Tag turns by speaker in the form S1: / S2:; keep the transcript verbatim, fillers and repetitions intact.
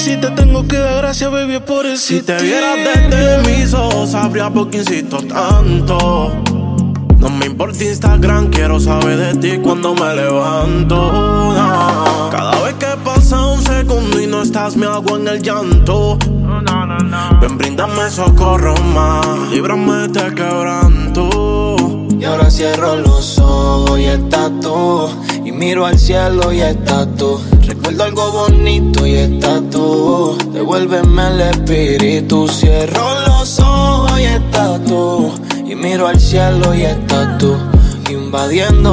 S1: si te tengo que dar gracias, baby, es por existir.
S2: Si te vieras desde mis ojos, sabría por qué insisto tanto. No me importa Instagram, quiero saber de ti cuando me levanto. No. Cada vez que pasa un segundo y no estás, me hago en el llanto.
S1: No, no, no.
S2: Ven, bríndame socorro más, líbrame de quebranto.
S3: Y ahora cierro los ojos y estás tú. Y miro al cielo y estás tú. Recuerdo algo bonito y estás tú. Devuélveme el espíritu. Cierro los ojos y estás tú. Y miro al cielo y estás tú. Invadiendo